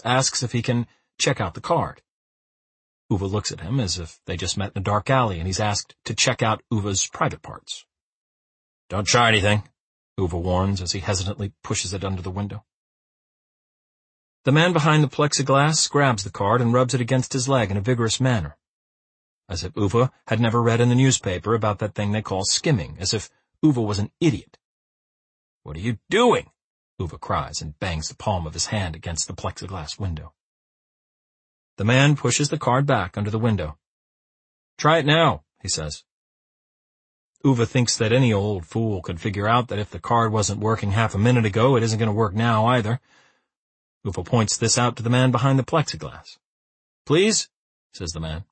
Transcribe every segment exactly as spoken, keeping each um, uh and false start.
asks if he can check out the card. Uwe looks at him as if they just met in a dark alley and he's asked to check out Uwe's private parts. "Don't try anything," Uwe warns as he hesitantly pushes it under the window. The man behind the plexiglass grabs the card and rubs it against his leg in a vigorous manner, as if Uwe had never read in the newspaper about that thing they call skimming, as if Uwe was an idiot. "What are you doing?" Uwe cries and bangs the palm of his hand against the plexiglass window. The man pushes the card back under the window. "Try it now," he says. Uwe thinks that any old fool could figure out that if the card wasn't working half a minute ago, it isn't going to work now either. Uwe points this out to the man behind the plexiglass. "Please," says the man.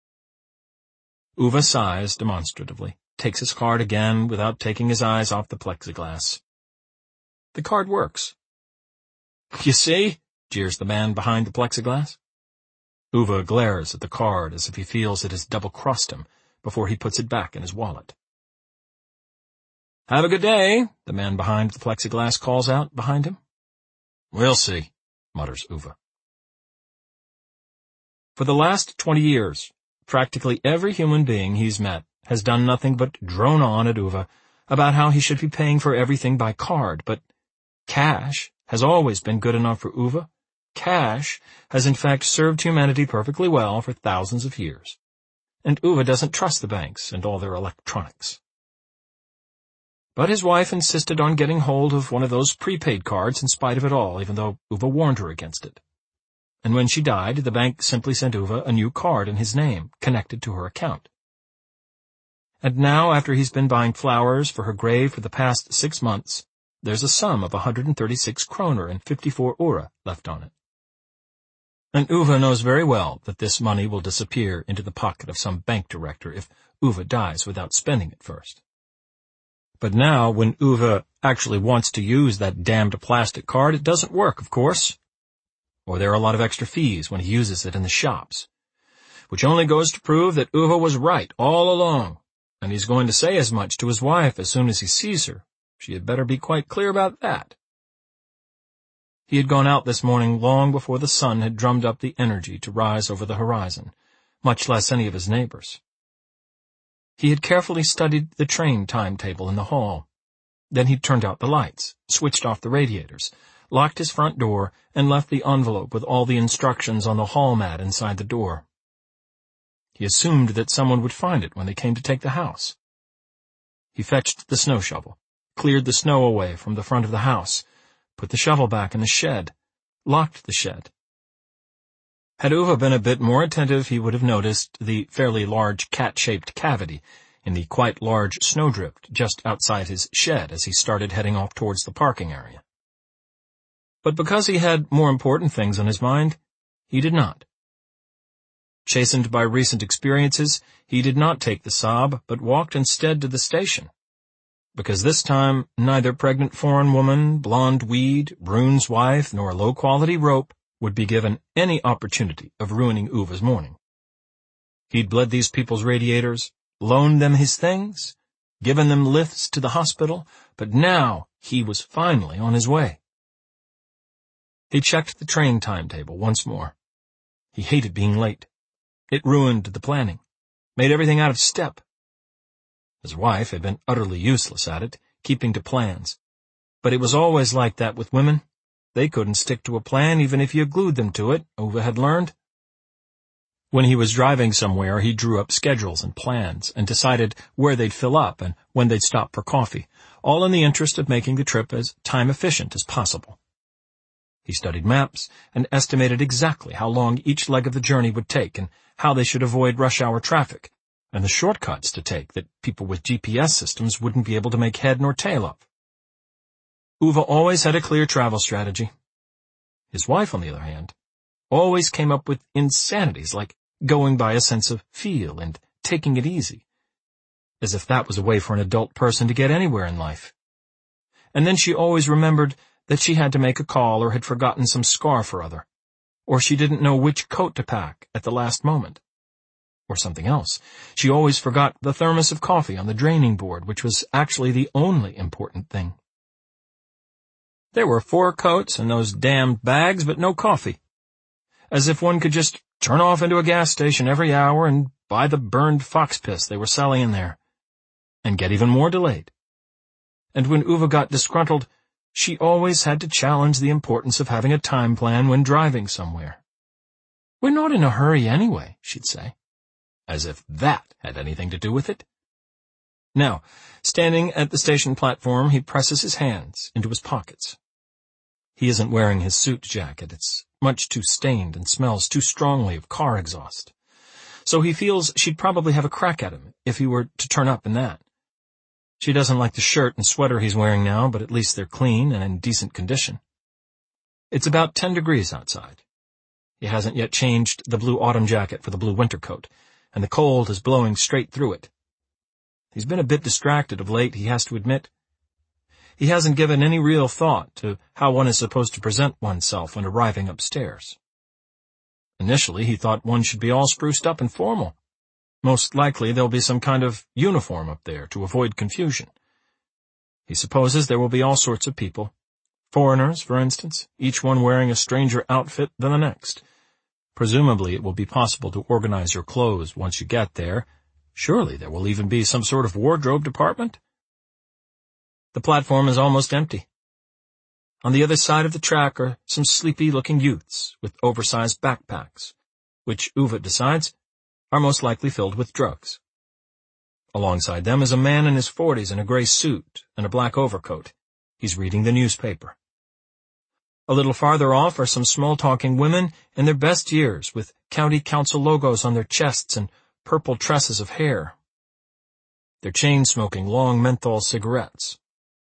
Uwe sighs demonstratively, takes his card again without taking his eyes off the plexiglass. The card works. "You see?" jeers the man behind the plexiglass. Uwe glares at the card as if he feels it has double-crossed him before he puts it back in his wallet. "Have a good day," the man behind the plexiglass calls out behind him. "We'll see," mutters Uwe. For the last twenty years, practically every human being he's met has done nothing but drone on at Uwe about how he should be paying for everything by card, but cash has always been good enough for Uwe. Cash has in fact served humanity perfectly well for thousands of years, and Uwe doesn't trust the banks and all their electronics. But his wife insisted on getting hold of one of those prepaid cards in spite of it all, even though Uwe warned her against it. And when she died, the bank simply sent Uwe a new card in his name, connected to her account. And now, after he's been buying flowers for her grave for the past six months, there's a sum of one hundred thirty-six kroner and fifty-four ore left on it. And Uwe knows very well that this money will disappear into the pocket of some bank director if Uwe dies without spending it first. But now, when Uwe actually wants to use that damned plastic card, it doesn't work, of course. Or there are a lot of extra fees when he uses it in the shops, which only goes to prove that Uwe was right all along, and he's going to say as much to his wife as soon as he sees her. She had better be quite clear about that. He had gone out this morning long before the sun had drummed up the energy to rise over the horizon, much less any of his neighbors. He had carefully studied the train timetable in the hall. Then he turned out the lights, switched off the radiators, locked his front door, and left the envelope with all the instructions on the hall mat inside the door. He assumed that someone would find it when they came to take the house. He fetched the snow shovel, cleared the snow away from the front of the house, put the shovel back in the shed, locked the shed. Had Uwe been a bit more attentive, he would have noticed the fairly large cat-shaped cavity in the quite large snowdrift just outside his shed as he started heading off towards the parking area. But because he had more important things on his mind, he did not. Chastened by recent experiences, he did not take the Saab, but walked instead to the station. Because this time, neither pregnant foreign woman, blonde weed, Brune's wife, nor low-quality rope would be given any opportunity of ruining Uwe's morning. He'd bled these people's radiators, loaned them his things, given them lifts to the hospital, but now he was finally on his way. He checked the train timetable once more. He hated being late. It ruined the planning, made everything out of step. His wife had been utterly useless at it, keeping to plans. But it was always like that with women. They couldn't stick to a plan even if you glued them to it, Uwe had learned. When he was driving somewhere, he drew up schedules and plans and decided where they'd fill up and when they'd stop for coffee, all in the interest of making the trip as time-efficient as possible. He studied maps and estimated exactly how long each leg of the journey would take and how they should avoid rush-hour traffic, and the shortcuts to take that people with G P S systems wouldn't be able to make head nor tail of. Uwe always had a clear travel strategy. His wife, on the other hand, always came up with insanities like going by a sense of feel and taking it easy, as if that was a way for an adult person to get anywhere in life. And then she always remembered that she had to make a call or had forgotten some scarf or other, or she didn't know which coat to pack at the last moment. Or something else. She always forgot the thermos of coffee on the draining board, which was actually the only important thing. There were four coats and those damned bags, but no coffee, as if one could just turn off into a gas station every hour and buy the burned fox piss they were selling in there, and get even more delayed. And when Uva got disgruntled, she always had to challenge the importance of having a time plan when driving somewhere. "We're not in a hurry anyway," she'd say, as if that had anything to do with it. Now, standing at the station platform, he presses his hands into his pockets. He isn't wearing his suit jacket. It's much too stained and smells too strongly of car exhaust. So he feels she'd probably have a crack at him if he were to turn up in that. She doesn't like the shirt and sweater he's wearing now, but at least they're clean and in decent condition. It's about ten degrees outside. He hasn't yet changed the blue autumn jacket for the blue winter coat, and the cold is blowing straight through it. He's been a bit distracted of late, he has to admit. He hasn't given any real thought to how one is supposed to present oneself when arriving upstairs. Initially, he thought one should be all spruced up and formal. Most likely there'll be some kind of uniform up there to avoid confusion. He supposes there will be all sorts of people. Foreigners, for instance, each one wearing a stranger outfit than the next. Presumably it will be possible to organize your clothes once you get there. Surely there will even be some sort of wardrobe department. The platform is almost empty. On the other side of the track are some sleepy-looking youths with oversized backpacks, which Uva decides are most likely filled with drugs. Alongside them is a man in his forties in a gray suit and a black overcoat. He's reading the newspaper. A little farther off are some small-talking women in their best years with county council logos on their chests and purple tresses of hair. They're chain-smoking long menthol cigarettes.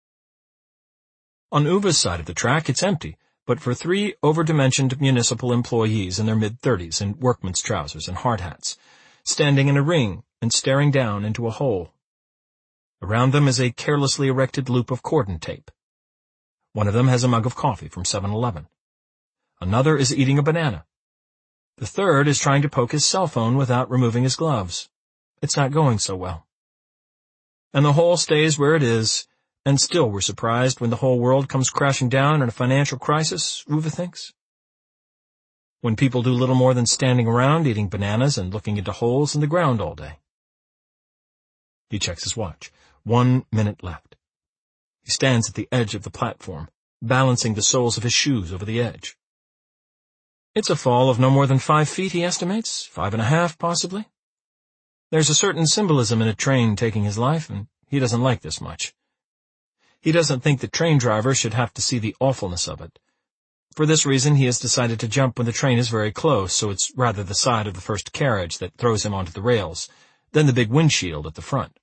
On Uva's side of the track, it's empty, but for three over-dimensioned municipal employees in their mid-thirties in workman's trousers and hard hats, standing in a ring and staring down into a hole. Around them is a carelessly erected loop of cordon tape. One of them has a mug of coffee from seven eleven. Another is eating a banana. The third is trying to poke his cell phone without removing his gloves. It's not going so well. And the hole stays where it is, and still we're surprised when the whole world comes crashing down in a financial crisis, Uva thinks. When people do little more than standing around eating bananas and looking into holes in the ground all day. He checks his watch. One minute left. He stands at the edge of the platform, balancing the soles of his shoes over the edge. It's a fall of no more than five feet, he estimates, five and a half, possibly. There's a certain symbolism in a train taking his life, and he doesn't like this much. He doesn't think the train driver should have to see the awfulness of it. For this reason, he has decided to jump when the train is very close, so it's rather the side of the first carriage that throws him onto the rails, than the big windshield at the front.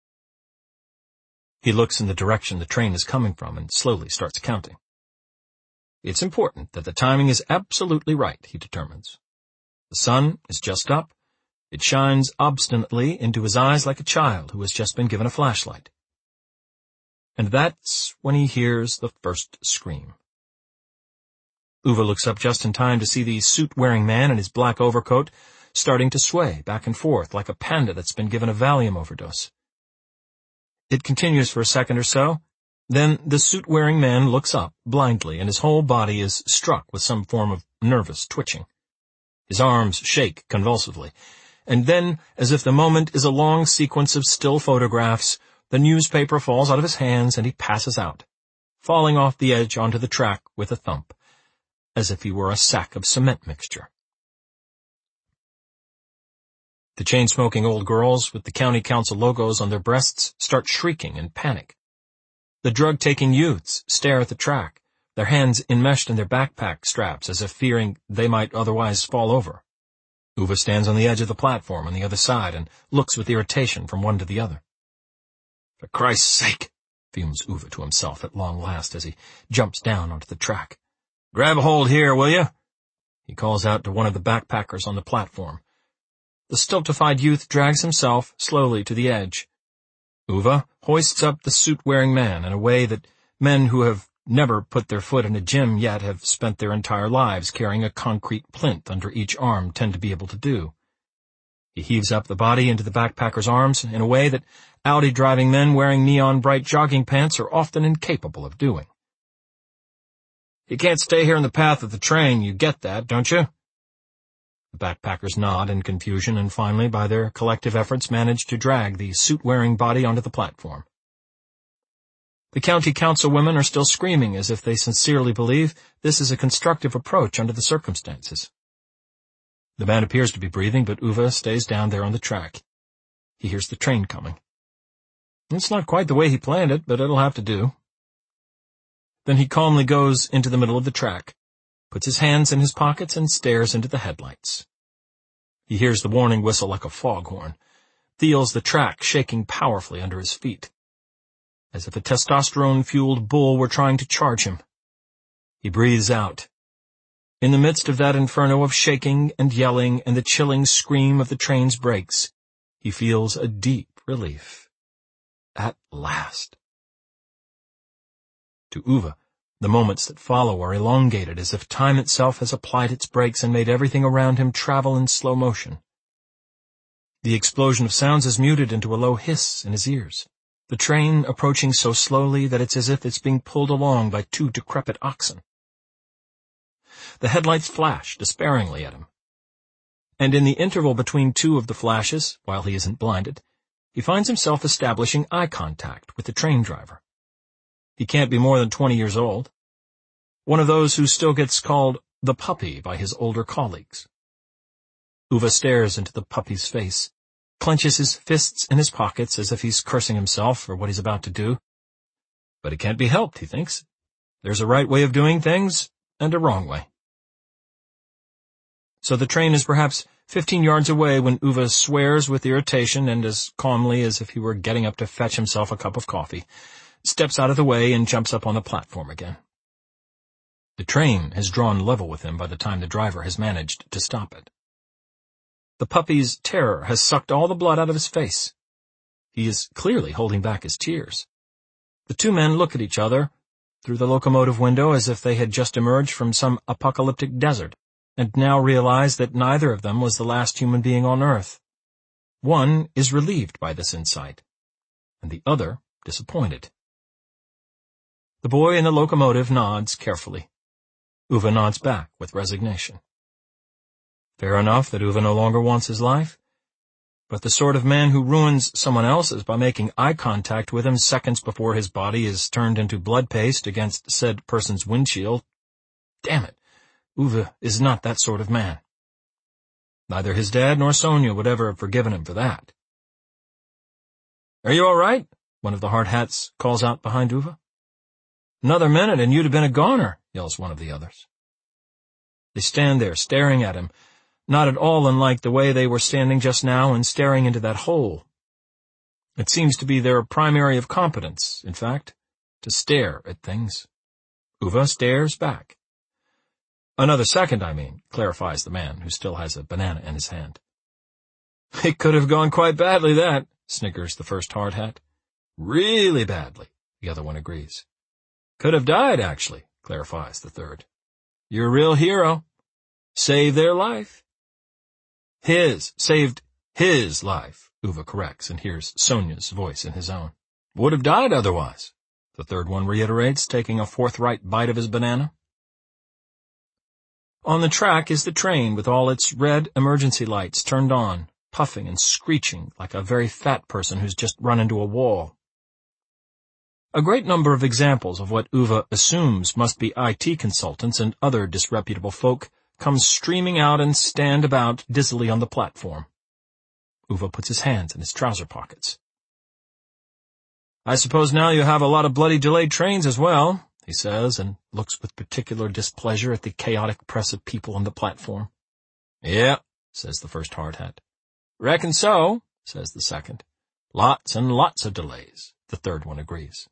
He looks in the direction the train is coming from and slowly starts counting. It's important that the timing is absolutely right, he determines. The sun is just up. It shines obstinately into his eyes like a child who has just been given a flashlight. And that's when he hears the first scream. Uva looks up just in time to see the suit-wearing man in his black overcoat starting to sway back and forth like a panda that's been given a Valium overdose. It continues for a second or so. Then the suit-wearing man looks up blindly, and his whole body is struck with some form of nervous twitching. His arms shake convulsively, and then, as if the moment is a long sequence of still photographs, the newspaper falls out of his hands and he passes out, falling off the edge onto the track with a thump, as if he were a sack of cement mixture. The chain-smoking old girls with the county council logos on their breasts start shrieking in panic. The drug-taking youths stare at the track, their hands enmeshed in their backpack straps as if fearing they might otherwise fall over. Uva stands on the edge of the platform on the other side and looks with irritation from one to the other. For Christ's sake, fumes Uva to himself at long last as he jumps down onto the track. Grab a hold here, will you? He calls out to one of the backpackers on the platform. The stultified youth drags himself slowly to the edge. Uva hoists up the suit-wearing man in a way that men who have never put their foot in a gym yet have spent their entire lives carrying a concrete plinth under each arm tend to be able to do. He heaves up the body into the backpacker's arms in a way that Audi-driving men wearing neon-bright jogging pants are often incapable of doing. You can't stay here in the path of the train, you get that, don't you? The backpackers nod in confusion and finally, by their collective efforts, manage to drag the suit-wearing body onto the platform. The county councilwomen are still screaming as if they sincerely believe this is a constructive approach under the circumstances. The man appears to be breathing, but Uwe stays down there on the track. He hears the train coming. It's not quite the way he planned it, but it'll have to do. Then he calmly goes into the middle of the track, puts his hands in his pockets, and stares into the headlights. He hears the warning whistle like a foghorn, feels the track shaking powerfully under his feet, as if a testosterone-fueled bull were trying to charge him. He breathes out. In the midst of that inferno of shaking and yelling and the chilling scream of the train's brakes, he feels a deep relief. At last. To Uwe, the moments that follow are elongated, as if time itself has applied its brakes and made everything around him travel in slow motion. The explosion of sounds is muted into a low hiss in his ears, the train approaching so slowly that it's as if it's being pulled along by two decrepit oxen. The headlights flash despairingly at him, and in the interval between two of the flashes, while he isn't blinded, he finds himself establishing eye contact with the train driver. He can't be more than twenty years old, one of those who still gets called the puppy by his older colleagues. Uwe stares into the puppy's face, clenches his fists in his pockets as if he's cursing himself for what he's about to do. But it can't be helped, he thinks. There's a right way of doing things and a wrong way. So the train is perhaps fifteen yards away when Uwe swears with irritation and as calmly as if he were getting up to fetch himself a cup of coffee, steps out of the way and jumps up on the platform again. The train has drawn level with him by the time the driver has managed to stop it. The puppy's terror has sucked all the blood out of his face. He is clearly holding back his tears. The two men look at each other through the locomotive window as if they had just emerged from some apocalyptic desert, and now realize that neither of them was the last human being on Earth. One is relieved by this insight, and the other disappointed. The boy in the locomotive nods carefully. Uwe nods back with resignation. Fair enough that Uwe no longer wants his life, but the sort of man who ruins someone else's by making eye contact with him seconds before his body is turned into blood paste against said person's windshield, damn it, Uwe is not that sort of man. Neither his dad nor Sonia would ever have forgiven him for that. "Are you all right?" one of the hard hats calls out behind Uwe. "Another minute and you'd have been a goner," yells one of the others. They stand there staring at him, not at all unlike the way they were standing just now and staring into that hole. It seems to be their primary of competence, in fact, to stare at things. Uwe stares back. "Another second, I mean," clarifies the man, who still has a banana in his hand. "It could have gone quite badly, that," snickers the first hard hat. "Really badly," the other one agrees. "Could have died, actually," clarifies the third. "You're a real hero. Saved their life." "His, saved his life," Uwe corrects and hears Sonia's voice in his own. "Would have died otherwise," the third one reiterates, taking a forthright bite of his banana. On the track is the train with all its red emergency lights turned on, puffing and screeching like a very fat person who's just run into a wall. A great number of examples of what Uwe assumes must be I T consultants and other disreputable folk come streaming out and stand about dizzily on the platform. Uwe puts his hands in his trouser pockets. "I suppose now you have a lot of bloody delayed trains as well," he says, and looks with particular displeasure at the chaotic press of people on the platform. "Yeah," says the first hard hat. "Reckon so," says the second. "Lots and lots of delays," the third one agrees.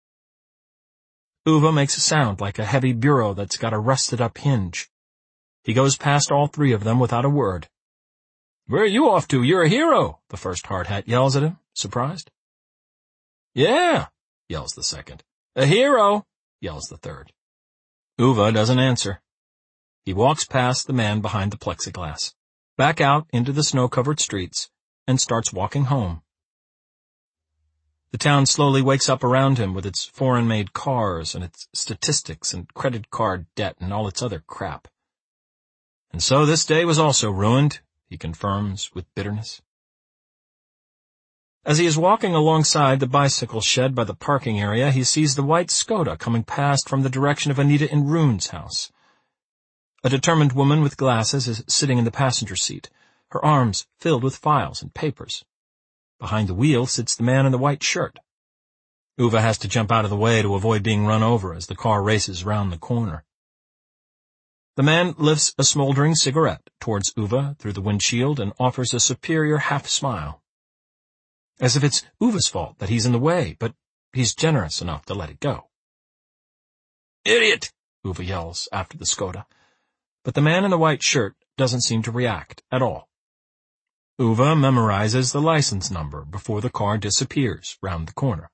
Uwe makes a sound like a heavy bureau that's got a rusted-up hinge. He goes past all three of them without a word. "Where are you off to? You're a hero," the first hard hat yells at him, surprised. "Yeah," yells the second. "A hero," yells the third. Uwe doesn't answer. He walks past the man behind the plexiglass, back out into the snow-covered streets, and starts walking home. The town slowly wakes up around him with its foreign-made cars and its statistics and credit card debt and all its other crap. And so this day was also ruined, he confirms with bitterness. As he is walking alongside the bicycle shed by the parking area, he sees the white Skoda coming past from the direction of Anita in Rune's house. A determined woman with glasses is sitting in the passenger seat, her arms filled with files and papers. Behind the wheel sits the man in the white shirt. Uwe has to jump out of the way to avoid being run over as the car races round the corner. The man lifts a smoldering cigarette towards Uwe through the windshield and offers a superior half-smile. As if it's Uwe's fault that he's in the way, but he's generous enough to let it go. "Idiot!" Uwe yells after the Skoda. But the man in the white shirt doesn't seem to react at all. Uwe memorizes the license number before the car disappears round the corner.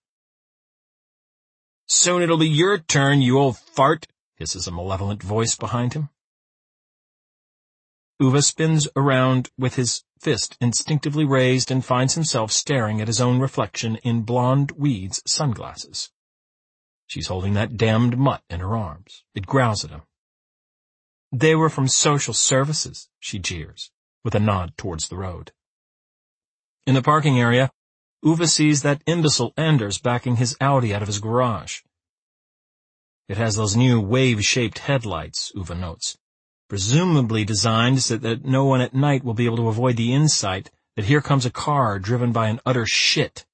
"Soon it'll be your turn, you old fart," hisses a malevolent voice behind him. Uwe spins around with his fist instinctively raised and finds himself staring at his own reflection in Blonde Weed's sunglasses. She's holding that damned mutt in her arms. It growls at him. "They were from social services," she jeers, with a nod towards the road. In the parking area, Uwe sees that imbecile Anders backing his Audi out of his garage. It has those new wave-shaped headlights, Uwe notes, presumably designed so that no one at night will be able to avoid the insight that here comes a car driven by an utter shit.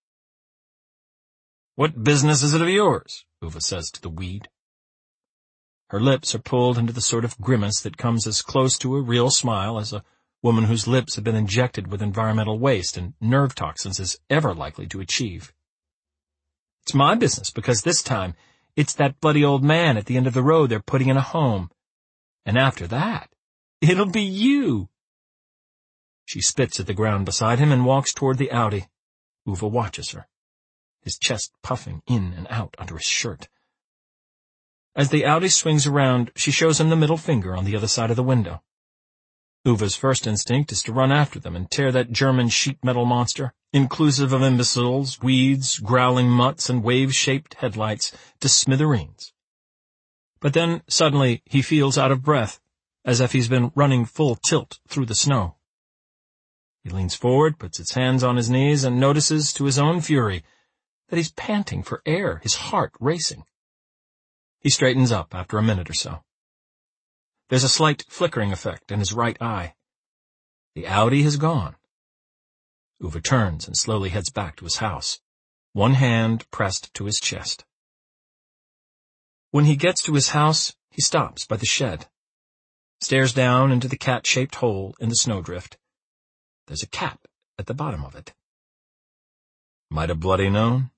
"What business is it of yours?" Uwe says to the weed. Her lips are pulled into the sort of grimace that comes as close to a real smile as a woman whose lips have been injected with environmental waste and nerve toxins is ever likely to achieve. "It's my business because this time it's that bloody old man at the end of the road they're putting in a home. And after that, it'll be you." She spits at the ground beside him and walks toward the Audi. Uwe watches her, his chest puffing in and out under his shirt. As the Audi swings around, she shows him the middle finger on the other side of the window. Uwe's first instinct is to run after them and tear that German sheet metal monster, inclusive of imbeciles, weeds, growling mutts, and wave-shaped headlights, to smithereens. But then, suddenly, he feels out of breath, as if he's been running full tilt through the snow. He leans forward, puts his hands on his knees, and notices, to his own fury, that he's panting for air, his heart racing. He straightens up after a minute or so. There's a slight flickering effect in his right eye. The Audi has gone. Uwe turns and slowly heads back to his house, one hand pressed to his chest. When he gets to his house, he stops by the shed, stares down into the cat-shaped hole in the snowdrift. There's a cat at the bottom of it. Might have bloody known.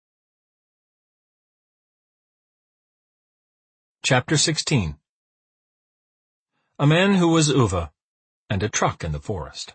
Chapter sixteen. A man who was Uwe, and a truck in the forest.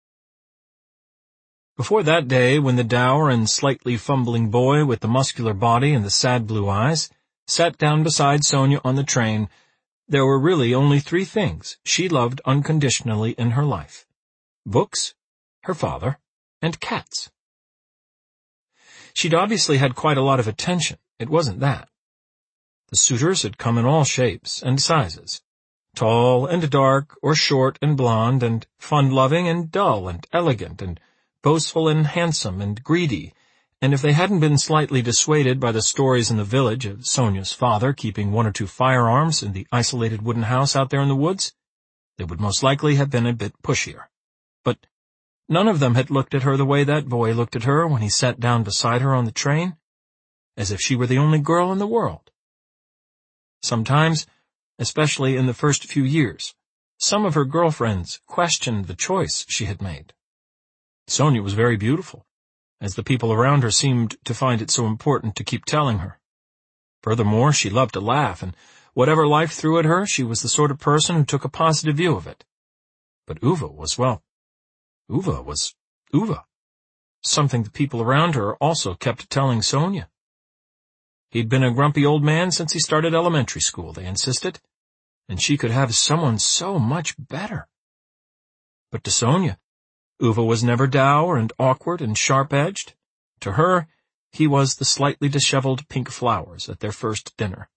Before that day, when the dour and slightly fumbling boy with the muscular body and the sad blue eyes sat down beside Sonia on the train, there were really only three things she loved unconditionally in her life: books, her father, and cats. She'd obviously had quite a lot of attention. It wasn't that. The suitors had come in all shapes and sizes, tall and dark, or short and blonde, and fun-loving and dull and elegant, and boastful and handsome and greedy, and if they hadn't been slightly dissuaded by the stories in the village of Sonia's father keeping one or two firearms in the isolated wooden house out there in the woods, they would most likely have been a bit pushier. But none of them had looked at her the way that boy looked at her when he sat down beside her on the train, as if she were the only girl in the world. Sometimes, especially in the first few years, some of her girlfriends questioned the choice she had made. Sonia was very beautiful, as the people around her seemed to find it so important to keep telling her. Furthermore, she loved to laugh, and whatever life threw at her, she was the sort of person who took a positive view of it. But Uwe was, well, Uwe was Uwe, something the people around her also kept telling Sonia. He'd been a grumpy old man since he started elementary school, they insisted, and she could have someone so much better. But to Sonia, Uwe was never dour and awkward and sharp-edged. To her, he was the slightly disheveled pink flowers at their first dinner,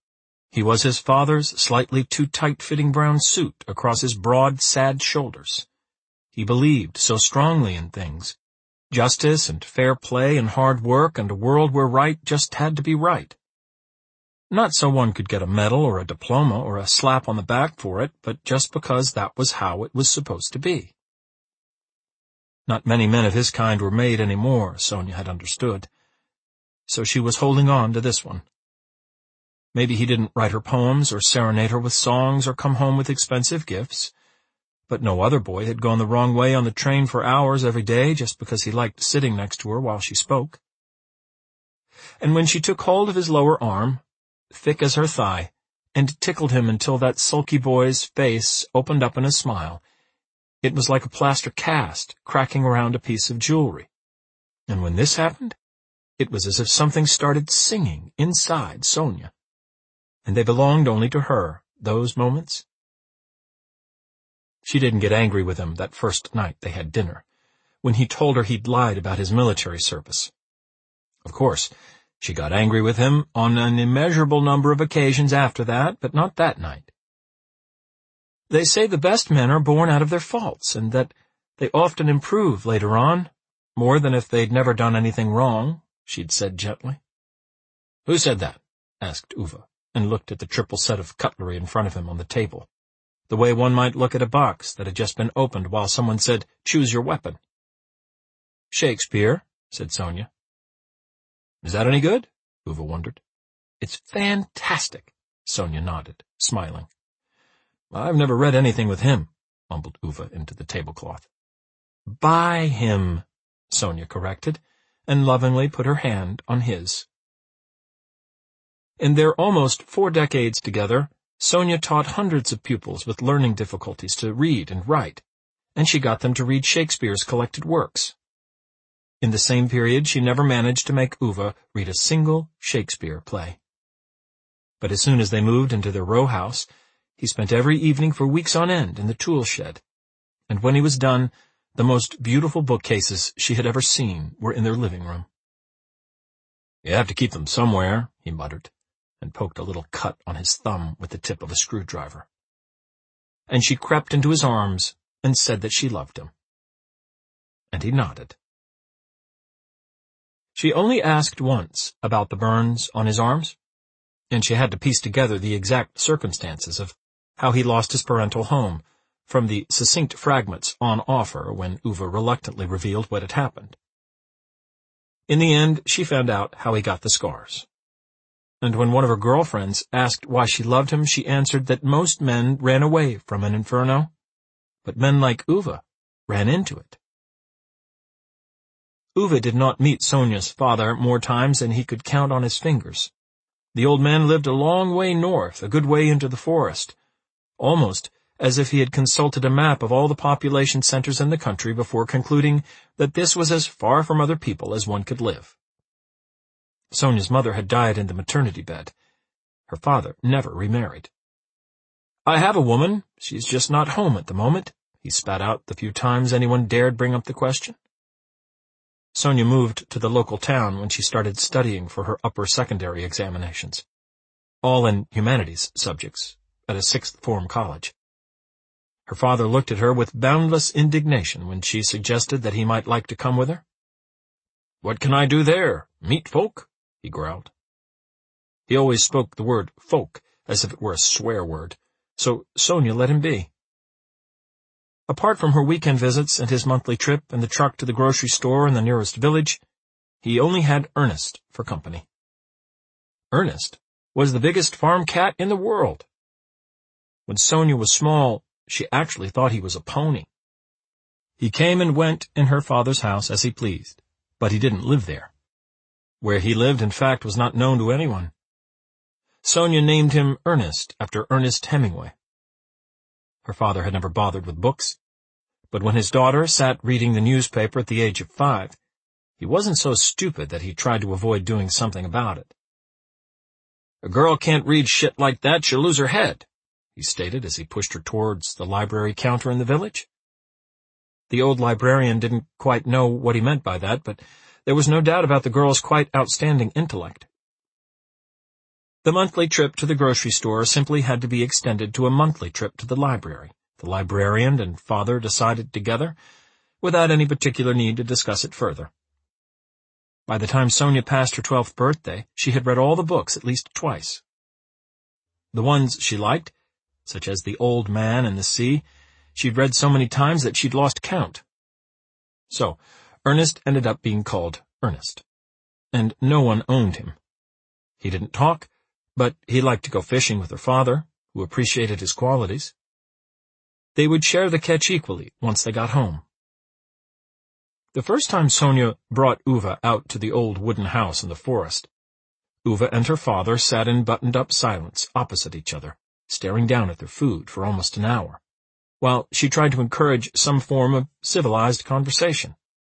He was his father's slightly too tight-fitting brown suit across his broad, sad shoulders. He believed so strongly in things. Justice and fair play and hard work and a world where right just had to be right. Not so one could get a medal or a diploma or a slap on the back for it, but just because that was how it was supposed to be. Not many men of his kind were made any more, Sonia had understood. So she was holding on to this one. Maybe he didn't write her poems or serenade her with songs or come home with expensive gifts, but no other boy had gone the wrong way on the train for hours every day just because he liked sitting next to her while she spoke. And when she took hold of his lower arm, thick as her thigh, and tickled him until that sulky boy's face opened up in a smile, it was like a plaster cast cracking around a piece of jewelry. And when this happened, it was as if something started singing inside Sonia. And they belonged only to her, those moments. She didn't get angry with him that first night they had dinner, when he told her he'd lied about his military service. Of course, she got angry with him on an immeasurable number of occasions after that, but not that night. They say the best men are born out of their faults, and that they often improve later on, more than if they'd never done anything wrong, she'd said gently. Who said that? Asked Uwe, and looked at the triple set of cutlery in front of him on the table, the way one might look at a box that had just been opened while someone said, choose your weapon. Shakespeare, said Sonia. Is that any good? Uwe wondered. It's fantastic, Sonia nodded, smiling. I've never read anything with him, mumbled Uwe into the tablecloth. By him, Sonia corrected, and lovingly put her hand on his. In their almost four decades together, Sonia taught hundreds of pupils with learning difficulties to read and write, and she got them to read Shakespeare's collected works. In the same period, she never managed to make Uwe read a single Shakespeare play. But as soon as they moved into their row house, he spent every evening for weeks on end in the tool shed, and when he was done, the most beautiful bookcases she had ever seen were in their living room. You have to keep them somewhere, he muttered, and poked a little cut on his thumb with the tip of a screwdriver. And she crept into his arms and said that she loved him. And he nodded. She only asked once about the burns on his arms, and she had to piece together the exact circumstances of how he lost his parental home from the succinct fragments on offer when Uwe reluctantly revealed what had happened. In the end, she found out how he got the scars. And when one of her girlfriends asked why she loved him, she answered that most men ran away from an inferno, but men like Uwe ran into it. Uwe did not meet Sonia's father more times than he could count on his fingers. The old man lived a long way north, a good way into the forest, almost as if he had consulted a map of all the population centers in the country before concluding that this was as far from other people as one could live. Sonia's mother had died in the maternity bed. Her father never remarried. I have a woman, she's just not home at the moment, he spat out the few times anyone dared bring up the question. Sonia moved to the local town when she started studying for her upper secondary examinations, all in humanities subjects, at a sixth form college. Her father looked at her with boundless indignation when she suggested that he might like to come with her. What can I do there? Meet folk? He growled. He always spoke the word folk as if it were a swear word, so Sonia let him be. Apart from her weekend visits and his monthly trip and the truck to the grocery store in the nearest village, he only had Ernest for company. Ernest was the biggest farm cat in the world. When Sonia was small, she actually thought he was a pony. He came and went in her father's house as he pleased, but he didn't live there. Where he lived, in fact, was not known to anyone. Sonia named him Ernest after Ernest Hemingway. Her father had never bothered with books, but when his daughter sat reading the newspaper at the age of five, he wasn't so stupid that he tried to avoid doing something about it. A girl can't read shit like that, she'll lose her head, he stated as he pushed her towards the library counter in the village. The old librarian didn't quite know what he meant by that, but there was no doubt about the girl's quite outstanding intellect. The monthly trip to the grocery store simply had to be extended to a monthly trip to the library. The librarian and father decided together, without any particular need to discuss it further. By the time Sonia passed her twelfth birthday, she had read all the books at least twice. The ones she liked, such as The Old Man and the Sea, she'd read so many times that she'd lost count. So, Ernest ended up being called Ernest, and no one owned him. He didn't talk, but he liked to go fishing with her father, who appreciated his qualities. They would share the catch equally once they got home. The first time Sonia brought Uwe out to the old wooden house in the forest, Uwe and her father sat in buttoned-up silence opposite each other, staring down at their food for almost an hour, while she tried to encourage some form of civilized conversation.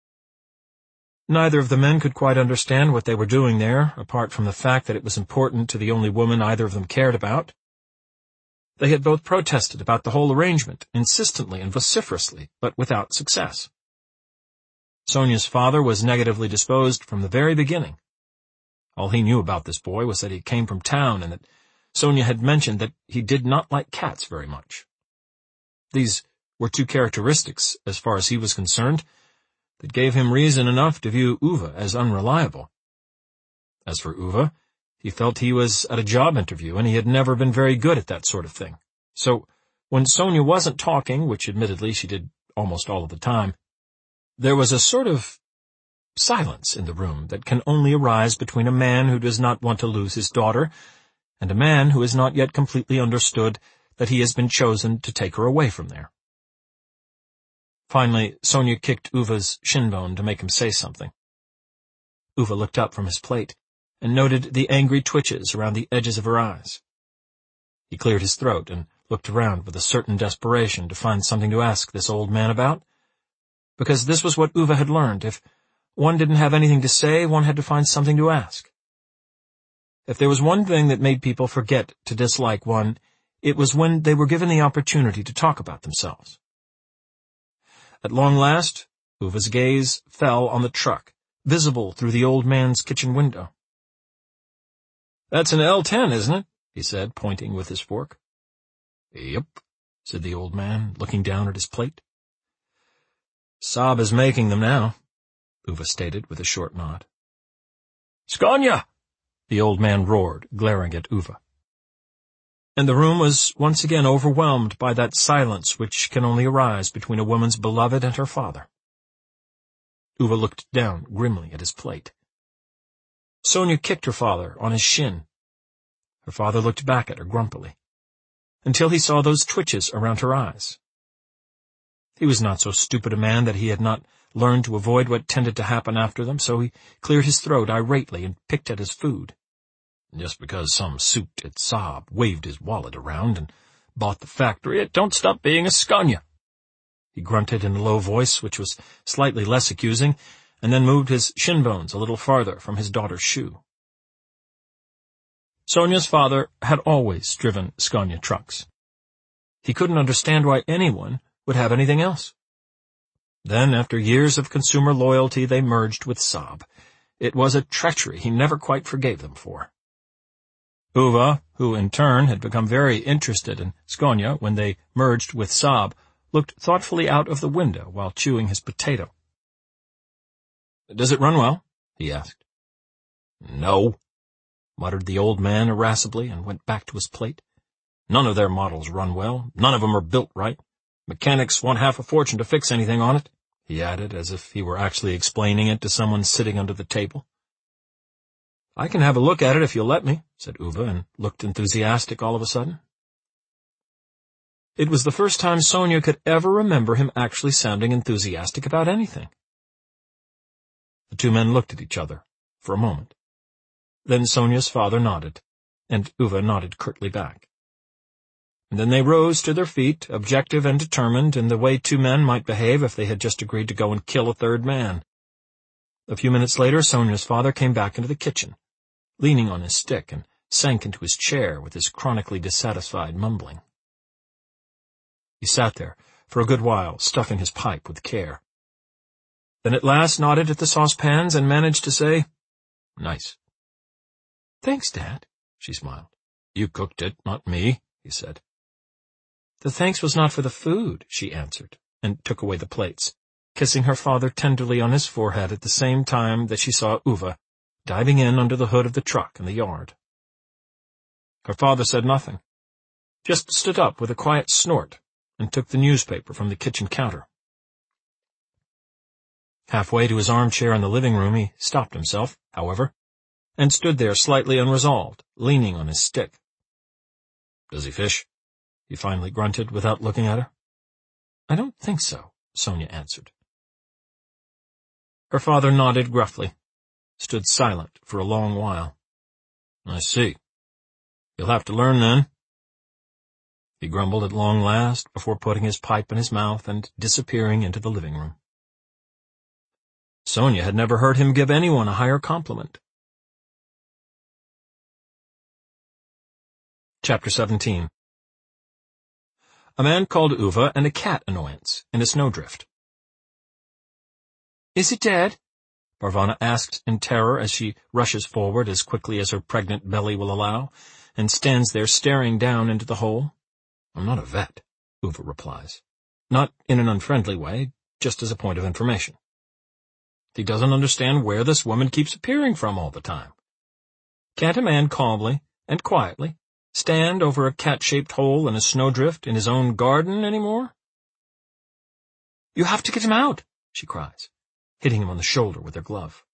Neither of the men could quite understand what they were doing there, apart from the fact that it was important to the only woman either of them cared about. They had both protested about the whole arrangement, insistently and vociferously, but without success. Sonia's father was negatively disposed from the very beginning. All he knew about this boy was that he came from town and that Sonia had mentioned that he did not like cats very much. These were two characteristics, as far as he was concerned, that gave him reason enough to view Uwe as unreliable. As for Uwe, he felt he was at a job interview, and he had never been very good at that sort of thing. So, when Sonia wasn't talking, which admittedly she did almost all of the time, there was a sort of silence in the room that can only arise between a man who does not want to lose his daughter and a man who has not yet completely understood that he has been chosen to take her away from there. Finally, Sonia kicked Uwe's shin bone to make him say something. Uwe looked up from his plate and noted the angry twitches around the edges of her eyes. He cleared his throat and looked around with a certain desperation to find something to ask this old man about, because this was what Uwe had learned. If one didn't have anything to say, one had to find something to ask. If there was one thing that made people forget to dislike one, it was when they were given the opportunity to talk about themselves. At long last, Uwe's gaze fell on the truck, visible through the old man's kitchen window. "That's an L ten, isn't it?" he said, pointing with his fork. "Yep," said the old man, looking down at his plate. "Saab is making them now," Uwe stated with a short nod. "Scania!" the old man roared, glaring at Uwe. And the room was once again overwhelmed by that silence which can only arise between a woman's beloved and her father. Uwe looked down grimly at his plate. Sonia kicked her father on his shin. Her father looked back at her grumpily, until he saw those twitches around her eyes. He was not so stupid a man that he had not learned to avoid what tended to happen after them, so he cleared his throat irately and picked at his food. Just because some suit at Saab waved his wallet around and bought the factory, it don't stop being a Scania. He grunted in a low voice, which was slightly less accusing, and then moved his shin bones a little farther from his daughter's shoe. Sonia's father had always driven Scania trucks. He couldn't understand why anyone would have anything else. Then, after years of consumer loyalty, they merged with Saab. It was a treachery he never quite forgave them for. Uwe, who in turn had become very interested in Scania when they merged with Saab, looked thoughtfully out of the window while chewing his potato. "Does it run well?" he asked. "No," muttered the old man irascibly and went back to his plate. "None of their models run well. None of them are built right. Mechanics want half a fortune to fix anything on it," he added, as if he were actually explaining it to someone sitting under the table. "I can have a look at it if you'll let me," said Uwe, and looked enthusiastic all of a sudden. It was the first time Sonia could ever remember him actually sounding enthusiastic about anything. The two men looked at each other for a moment. Then Sonia's father nodded, and Uwe nodded curtly back. And then they rose to their feet, objective and determined, in the way two men might behave if they had just agreed to go and kill a third man. A few minutes later, Sonia's father came back into the kitchen, leaning on his stick, and sank into his chair with his chronically dissatisfied mumbling. He sat there for a good while, stuffing his pipe with care. Then at last nodded at the saucepans and managed to say, "Nice." "Thanks, Dad," she smiled. "You cooked it, not me," he said. "The thanks was not for the food," she answered, and took away the plates, kissing her father tenderly on his forehead at the same time that she saw Uva diving in under the hood of the truck in the yard. Her father said nothing, just stood up with a quiet snort and took the newspaper from the kitchen counter. Halfway to his armchair in the living room, he stopped himself, however, and stood there slightly unresolved, leaning on his stick. "Does he fish?" he finally grunted without looking at her. "I don't think so," Sonia answered. Her father nodded gruffly, stood silent for a long while. "I see. You'll have to learn then," he grumbled at long last before putting his pipe in his mouth and disappearing into the living room. Sonia had never heard him give anyone a higher compliment. Chapter seventeen. A man called Uva and a cat annoyance in a snowdrift. "Is it dead?" Parvana asked in terror as she rushes forward as quickly as her pregnant belly will allow, and stands there staring down into the hole. "I'm not a vet," Uva replies. Not in an unfriendly way, just as a point of information. He doesn't understand where this woman keeps appearing from all the time. Can't a man calmly and quietly stand over a cat-shaped hole in a snowdrift in his own garden any more? "You have to get him out," she cries, hitting him on the shoulder with her glove.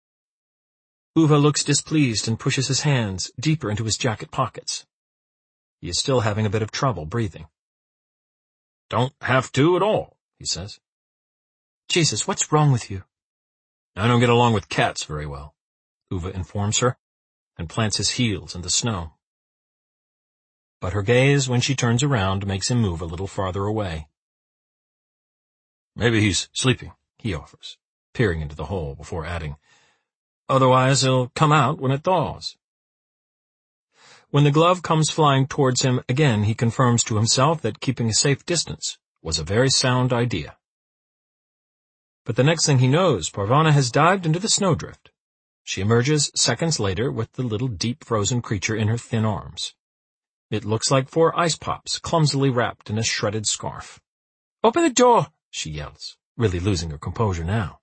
Uva looks displeased and pushes his hands deeper into his jacket pockets. He is still having a bit of trouble breathing. "Don't have to at all," he says. "Jesus, what's wrong with you?" "I don't get along with cats very well," Uva informs her, and plants his heels in the snow. But her gaze, when she turns around, makes him move a little farther away. "Maybe he's sleeping," he offers, peering into the hole before adding, "Otherwise he'll come out when it thaws." When the glove comes flying towards him again, he confirms to himself that keeping a safe distance was a very sound idea. But the next thing he knows, Parvana has dived into the snowdrift. She emerges seconds later with the little deep-frozen creature in her thin arms. It looks like four ice pops clumsily wrapped in a shredded scarf. "Open the door!" she yells, really losing her composure now.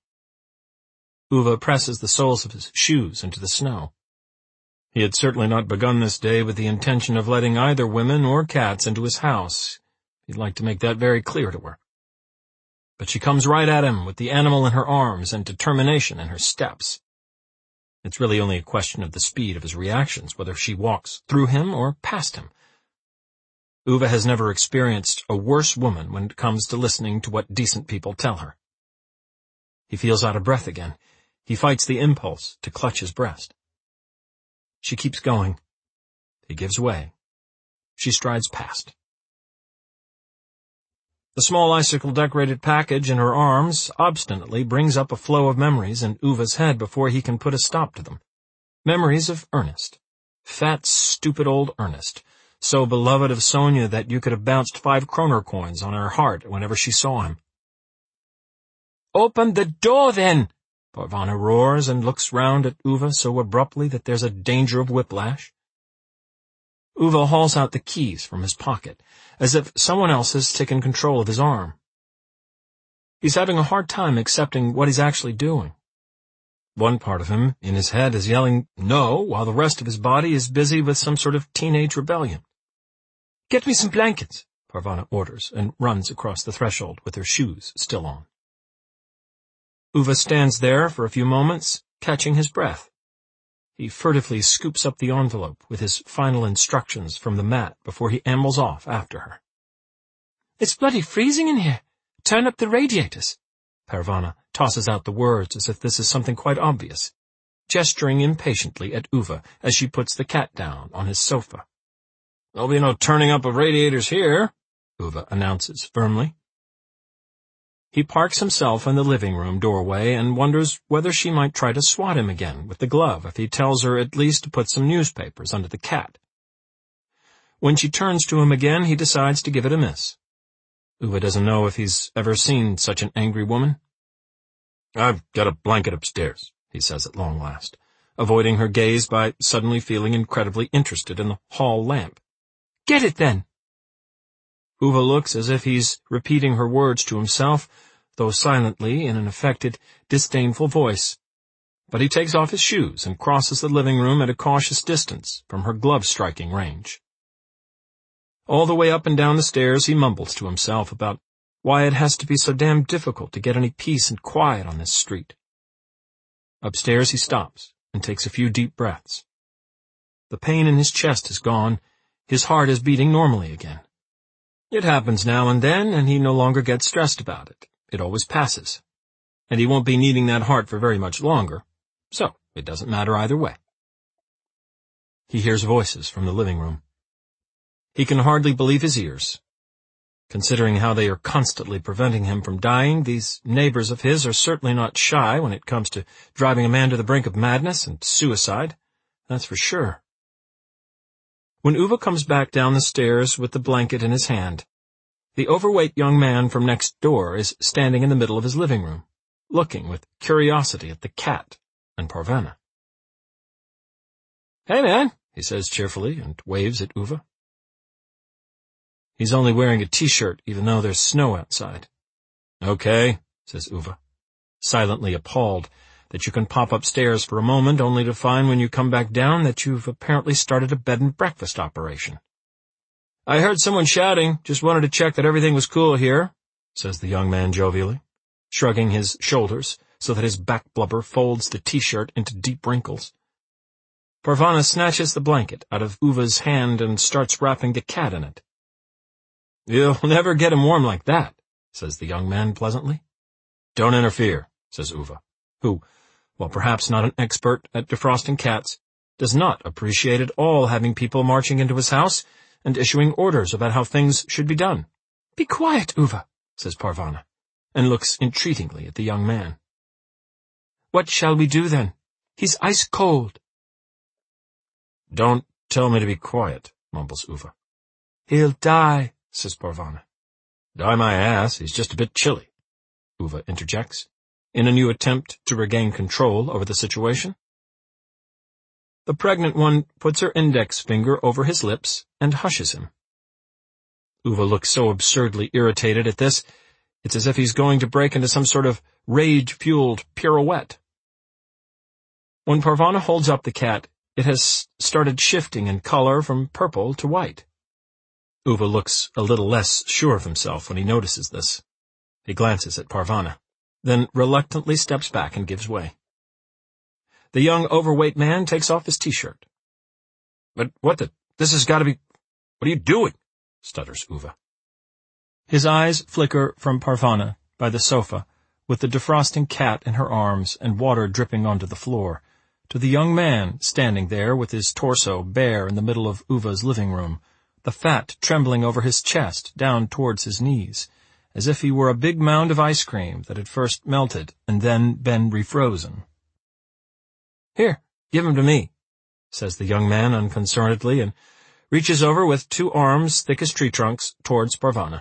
Uva presses the soles of his shoes into the snow. He had certainly not begun this day with the intention of letting either women or cats into his house. He'd like to make that very clear to her. But she comes right at him with the animal in her arms and determination in her steps. It's really only a question of the speed of his reactions, whether she walks through him or past him. Uva has never experienced a worse woman when it comes to listening to what decent people tell her. He feels out of breath again. He fights the impulse to clutch his breast. She keeps going. He gives way. She strides past. The small icicle-decorated package in her arms obstinately brings up a flow of memories in Uva's head before he can put a stop to them. Memories of Ernest. Fat, stupid old Ernest, so beloved of Sonia that you could have bounced five kroner coins on her heart whenever she saw him. "Open the door, then!" Parvana roars and looks round at Uva so abruptly that there's a danger of whiplash. Uva hauls out the keys from his pocket, as if someone else has taken control of his arm. He's having a hard time accepting what he's actually doing. One part of him, in his head, is yelling no, while the rest of his body is busy with some sort of teenage rebellion. "Get me some blankets," Parvana orders, and runs across the threshold with her shoes still on. Uva stands there for a few moments, catching his breath. He furtively scoops up the envelope with his final instructions from the mat before he ambles off after her. "It's bloody freezing in here. Turn up the radiators." Parvana tosses out the words as if this is something quite obvious, gesturing impatiently at Uva as she puts the cat down on his sofa. "There'll be no turning up of radiators here," Uva announces firmly. He parks himself in the living room doorway and wonders whether she might try to swat him again with the glove if he tells her at least to put some newspapers under the cat. When she turns to him again, he decides to give it a miss. Uva doesn't know if he's ever seen such an angry woman. "I've got a blanket upstairs," he says at long last. avoiding her gaze by suddenly feeling incredibly interested in the hall lamp. "Get it, then!" Uwe looks as if he's repeating her words to himself, though silently in an affected, disdainful voice. But he takes off his shoes and crosses the living room at a cautious distance from her glove-striking range. All the way up and down the stairs he mumbles to himself about why it has to be so damn difficult to get any peace and quiet on this street. Upstairs he stops and takes a few deep breaths. The pain in his chest is gone. His heart is beating normally again. It happens now and then, and he no longer gets stressed about it. It always passes. And he won't be needing that heart for very much longer, so it doesn't matter either way. He hears voices from the living room. He can hardly believe his ears. Considering how they are constantly preventing him from dying, these neighbors of his are certainly not shy when it comes to driving a man to the brink of madness and suicide. That's for sure. When Uwe comes back down the stairs with the blanket in his hand, the overweight young man from next door is standing in the middle of his living room, looking with curiosity at the cat and Parvana. "Hey, man," he says cheerfully and waves at Uwe. He's only wearing a t-shirt, even though there's snow outside. "Okay," says Uwe, silently appalled that you can pop upstairs for a moment only to find when you come back down that you've apparently started a bed and breakfast operation. "I heard someone shouting, just wanted to check that everything was cool here," says the young man jovially, shrugging his shoulders so that his back blubber folds the t-shirt into deep wrinkles. Parvana snatches the blanket out of Uwe's hand and starts wrapping the cat in it. "You'll never get him warm like that," says the young man pleasantly. "Don't interfere," says Uwe, who, while perhaps not an expert at defrosting cats, does not appreciate at all having people marching into his house and issuing orders about how things should be done. "Be quiet, Uwe," says Parvana, and looks entreatingly at the young man. "What shall we do then? He's ice cold." "Don't tell me to be quiet," mumbles Uwe. "He'll die," says Parvana. "Die my ass, he's just a bit chilly," Uwe interjects, in a new attempt to regain control over the situation. The pregnant one puts her index finger over his lips and hushes him. Uwe looks so absurdly irritated at this, it's as if he's going to break into some sort of rage-fueled pirouette. When Parvana holds up the cat, it has started shifting in color from purple to white. Uwe looks a little less sure of himself when he notices this. He glances at Parvana, then reluctantly steps back and gives way. The young overweight man takes off his t-shirt. "But what the... this has got to be... what are you doing?" stutters Uwe. His eyes flicker from Parvana by the sofa, with the defrosting cat in her arms and water dripping onto the floor, to the young man standing there with his torso bare in the middle of Uwe's living room, the fat trembling over his chest down towards his knees, as if he were a big mound of ice cream that had first melted and then been refrozen. "Here, give him to me," says the young man unconcernedly, and reaches over with two arms thick as tree trunks towards Parvana.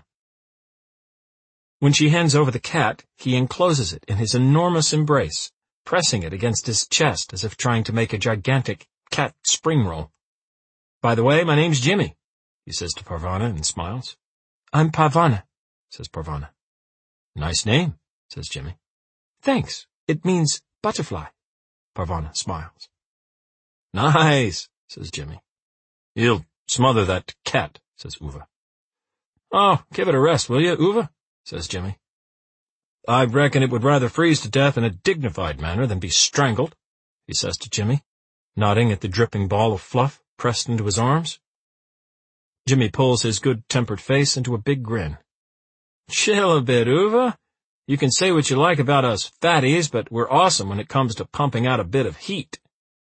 When she hands over the cat, he encloses it in his enormous embrace, pressing it against his chest as if trying to make a gigantic cat spring roll. "By the way, my name's Jimmy," he says to Parvana and smiles. "I'm Parvana," says Parvana. "Nice name," says Jimmy. "Thanks. It means butterfly." Parvana smiles. "Nice," says Jimmy. "You'll smother that cat," says Uwe. "Oh, give it a rest, will you, Uwe?" says Jimmy. "I reckon it would rather freeze to death in a dignified manner than be strangled," he says to Jimmy, nodding at the dripping ball of fluff pressed into his arms. Jimmy pulls his good-tempered face into a big grin. "Chill a bit, Uwe. You can say what you like about us fatties, but we're awesome when it comes to pumping out a bit of heat."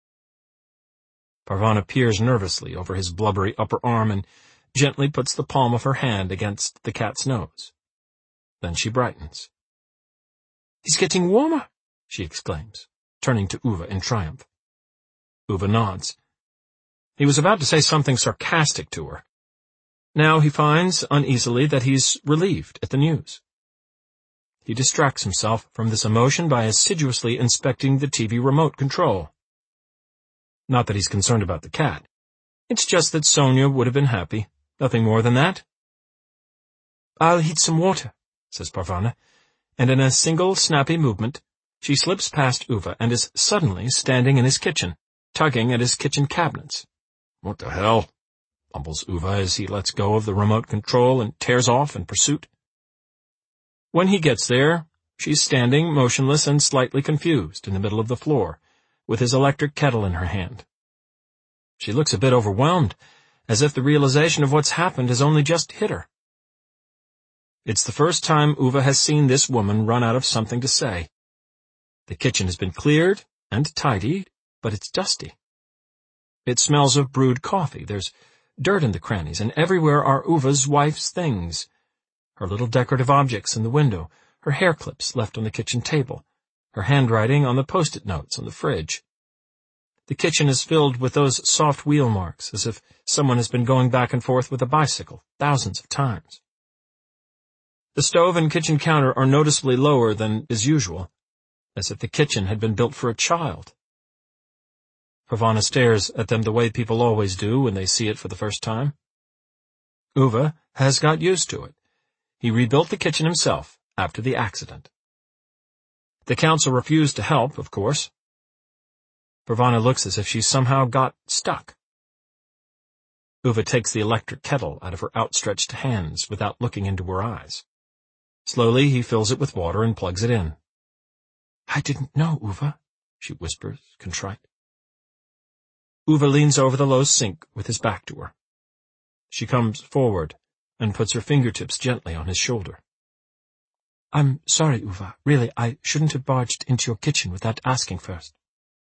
Parvana peers nervously over his blubbery upper arm and gently puts the palm of her hand against the cat's nose. Then she brightens. "He's getting warmer," she exclaims, turning to Uwe in triumph. Uwe nods. He was about to say something sarcastic to her. Now he finds, uneasily, that he's relieved at the news. He distracts himself from this emotion by assiduously inspecting the T V remote control. Not that he's concerned about the cat. It's just that Sonia would have been happy. Nothing more than that. "I'll heat some water," says Parvana, and in a single snappy movement, she slips past Uva and is suddenly standing in his kitchen, tugging at his kitchen cabinets. "What the hell?" mumbles Uva as he lets go of the remote control and tears off in pursuit. When he gets there, she's standing motionless and slightly confused in the middle of the floor, with his electric kettle in her hand. She looks a bit overwhelmed, as if the realization of what's happened has only just hit her. It's the first time Uva has seen this woman run out of something to say. The kitchen has been cleared and tidied, but it's dusty. It smells of brewed coffee. There's dirt in the crannies, and everywhere are Uva's wife's things. Her little decorative objects in the window, her hair clips left on the kitchen table, her handwriting on the post-it notes on the fridge. The kitchen is filled with those soft wheel marks, as if someone has been going back and forth with a bicycle thousands of times. The stove and kitchen counter are noticeably lower than is usual, as if the kitchen had been built for a child. Parvana stares at them the way people always do when they see it for the first time. Uva has got used to it. He rebuilt the kitchen himself after the accident. The council refused to help, of course. Parvana looks as if she's somehow got stuck. Uva takes the electric kettle out of her outstretched hands without looking into her eyes. Slowly he fills it with water and plugs it in. "I didn't know, Uva," she whispers, contrite. Uva leans over the low sink with his back to her. She comes forward and puts her fingertips gently on his shoulder. "I'm sorry, Uva. Really, I shouldn't have barged into your kitchen without asking first."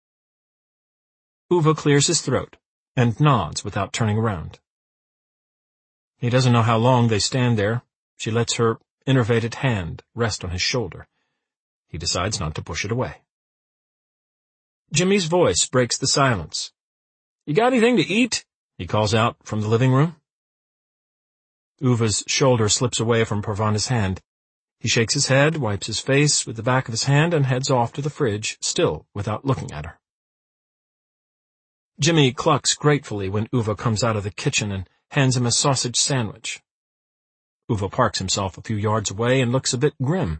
Uva clears his throat and nods without turning around. He doesn't know how long they stand there. She lets her innervated hand rest on his shoulder. He decides not to push it away. Jimmy's voice breaks the silence. "You got anything to eat?" he calls out from the living room. Uva's shoulder slips away from Parvana's hand. He shakes his head, wipes his face with the back of his hand, and heads off to the fridge, still without looking at her. Jimmy clucks gratefully when Uva comes out of the kitchen and hands him a sausage sandwich. Uva parks himself a few yards away and looks a bit grim.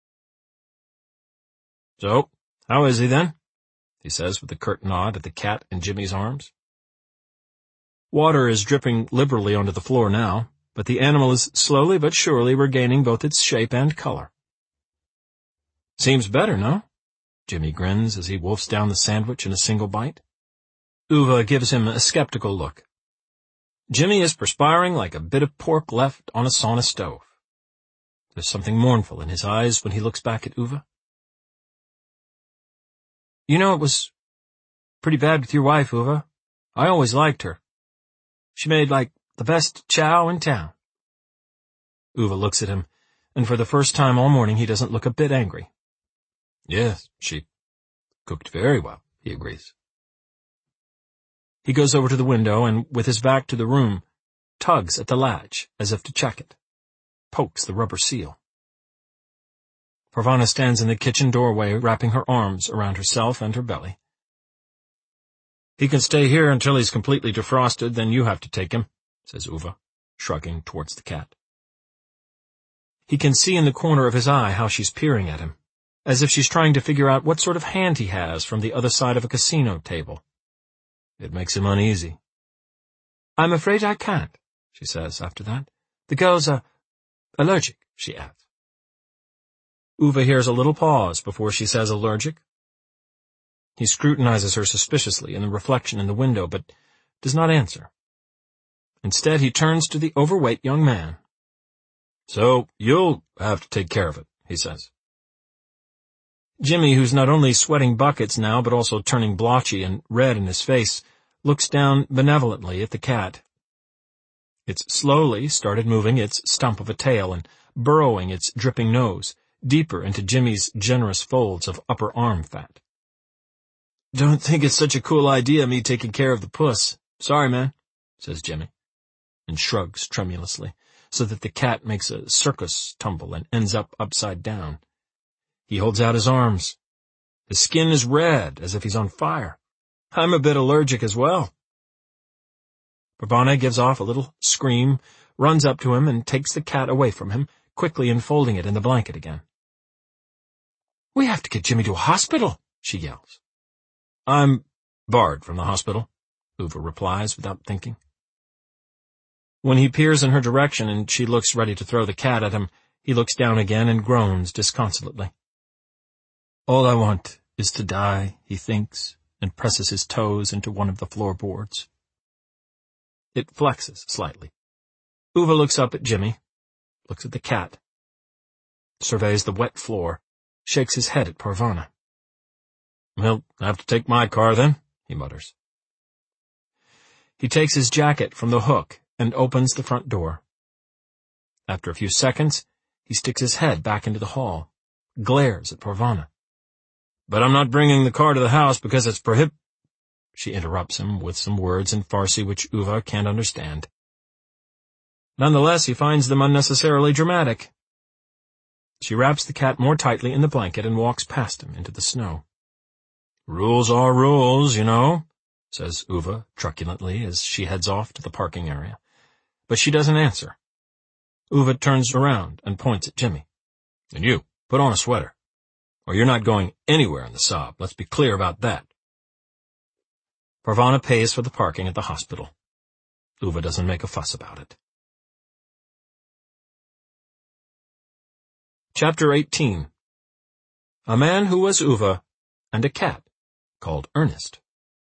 "So, how is he then?" he says with a curt nod at the cat in Jimmy's arms. Water is dripping liberally onto the floor now, but the animal is slowly but surely regaining both its shape and color. "Seems better, no?" Jimmy grins as he wolfs down the sandwich in a single bite. Uva gives him a skeptical look. Jimmy is perspiring like a bit of pork left on a sauna stove. There's something mournful in his eyes when he looks back at Uva. "You know, it was pretty bad with your wife, Uva. I always liked her. She made, like, the best chow in town." Uva looks at him, and for the first time all morning he doesn't look a bit angry. "Yes, she cooked very well," he agrees. He goes over to the window and, with his back to the room, tugs at the latch as if to check it, pokes the rubber seal. Parvana stands in the kitchen doorway, wrapping her arms around herself and her belly. "He can stay here until he's completely defrosted, then you have to take him," says Uva, shrugging towards the cat. He can see in the corner of his eye how she's peering at him, as if she's trying to figure out what sort of hand he has from the other side of a casino table. It makes him uneasy. "I'm afraid I can't," she says after that. "The girls are allergic," she adds. Uva hears a little pause before she says allergic. He scrutinizes her suspiciously in the reflection in the window, but does not answer. Instead, he turns to the overweight young man. "So, you'll have to take care of it," he says. Jimmy, who's not only sweating buckets now but also turning blotchy and red in his face, looks down benevolently at the cat. It's slowly started moving its stump of a tail and burrowing its dripping nose deeper into Jimmy's generous folds of upper arm fat. "Don't think it's such a cool idea, me taking care of the puss. Sorry, man," says Jimmy, and shrugs tremulously, so that the cat makes a circus tumble and ends up upside down. He holds out his arms. His skin is red, as if he's on fire. I'm a bit allergic as well. Parvana gives off a little scream, runs up to him, and takes the cat away from him, quickly enfolding it in the blanket again. "We have to get Jimmy to a hospital," she yells. "I'm barred from the hospital," Uva replies without thinking. When he peers in her direction and she looks ready to throw the cat at him, he looks down again and groans disconsolately. "All I want is to die," he thinks, and presses his toes into one of the floorboards. It flexes slightly. Uva looks up at Jimmy, looks at the cat, surveys the wet floor, shakes his head at Parvana. "He'll have to take my car, then," he mutters. He takes his jacket from the hook and opens the front door. After a few seconds, he sticks his head back into the hall, glares at Parvana. "But I'm not bringing the car to the house because it's prohib—" She interrupts him with some words in Farsi which Uva can't understand. Nonetheless, he finds them unnecessarily dramatic. She wraps the cat more tightly in the blanket and walks past him into the snow. "Rules are rules, you know," says Uva truculently as she heads off to the parking area. But she doesn't answer. Uva turns around and points at Jimmy. "And you, put on a sweater, or you're not going anywhere in the Saab. Let's be clear about that." Parvana pays for the parking at the hospital. Uva doesn't make a fuss about it. Chapter eighteen. A man who was Uva, and a cat called Ernest.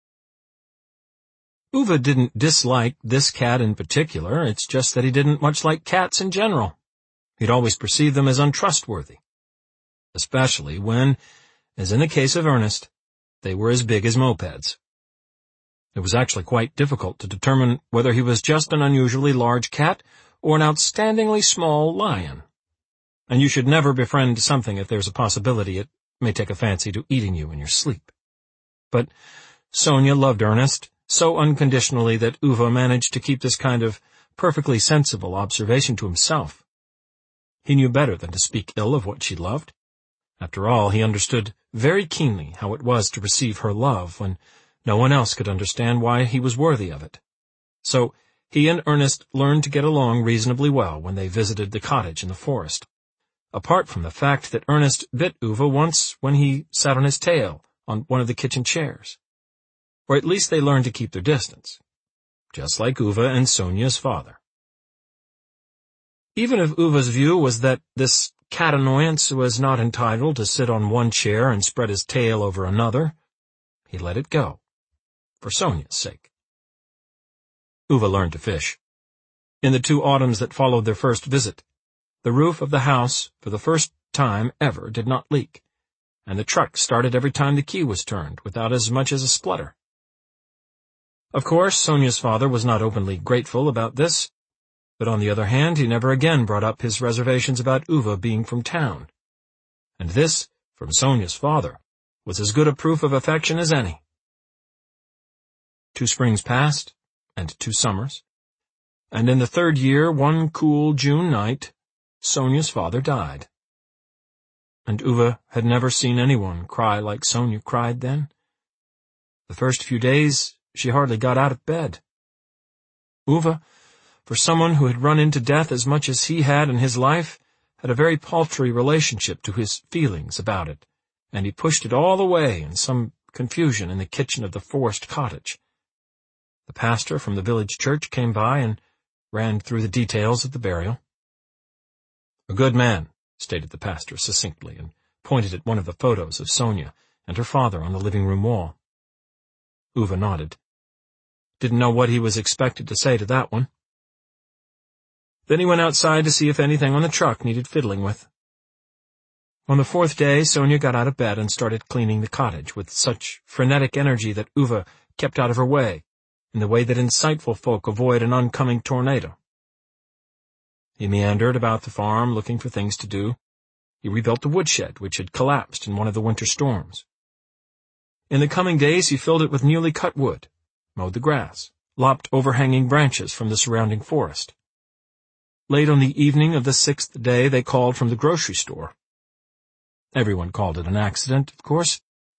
Uva didn't dislike this cat in particular, it's just that he didn't much like cats in general. He'd always perceived them as untrustworthy, especially when, as in the case of Ernest, they were as big as mopeds. It was actually quite difficult to determine whether he was just an unusually large cat or an outstandingly small lion. And you should never befriend something if there's a possibility it may take a fancy to eating you in your sleep. But Sonia loved Ernest so unconditionally that Uva managed to keep this kind of perfectly sensible observation to himself. He knew better than to speak ill of what she loved. After all, he understood very keenly how it was to receive her love when no one else could understand why he was worthy of it. So he and Ernest learned to get along reasonably well when they visited the cottage in the forest, apart from the fact that Ernest bit Uva once when he sat on his tail on one of the kitchen chairs. Or at least they learned to keep their distance, just like Uva and Sonia's father. Even if Uva's view was that this cat annoyance was not entitled to sit on one chair and spread his tail over another, he let it go, for Sonia's sake. Uva learned to fish. In the two autumns that followed their first visit, the roof of the house, for the first time ever, did not leak, and the truck started every time the key was turned, without as much as a splutter. Of course, Sonia's father was not openly grateful about this, but on the other hand, he never again brought up his reservations about Uva being from town. And this, from Sonia's father, was as good a proof of affection as any. Two springs passed, and two summers, and in the third year, one cool June night, Sonia's father died. And Uva had never seen anyone cry like Sonia cried then. The first few days, she hardly got out of bed. Uva, for someone who had run into death as much as he had in his life, had a very paltry relationship to his feelings about it, and he pushed it all away in some confusion in the kitchen of the forest cottage. The pastor from the village church came by and ran through the details of the burial. "A good man," stated the pastor succinctly, and pointed at one of the photos of Sonia and her father on the living-room wall. Uva nodded. Didn't know what he was expected to say to that one. Then he went outside to see if anything on the truck needed fiddling with. On the fourth day, Sonia got out of bed and started cleaning the cottage with such frenetic energy that Uva kept out of her way, in the way that insightful folk avoid an oncoming tornado. He meandered about the farm looking for things to do. He rebuilt the woodshed, which had collapsed in one of the winter storms. In the coming days, he filled it with newly cut wood, mowed the grass, lopped overhanging branches from the surrounding forest. Late on the evening of the sixth day, they called from the grocery store. Everyone called it an accident, of course.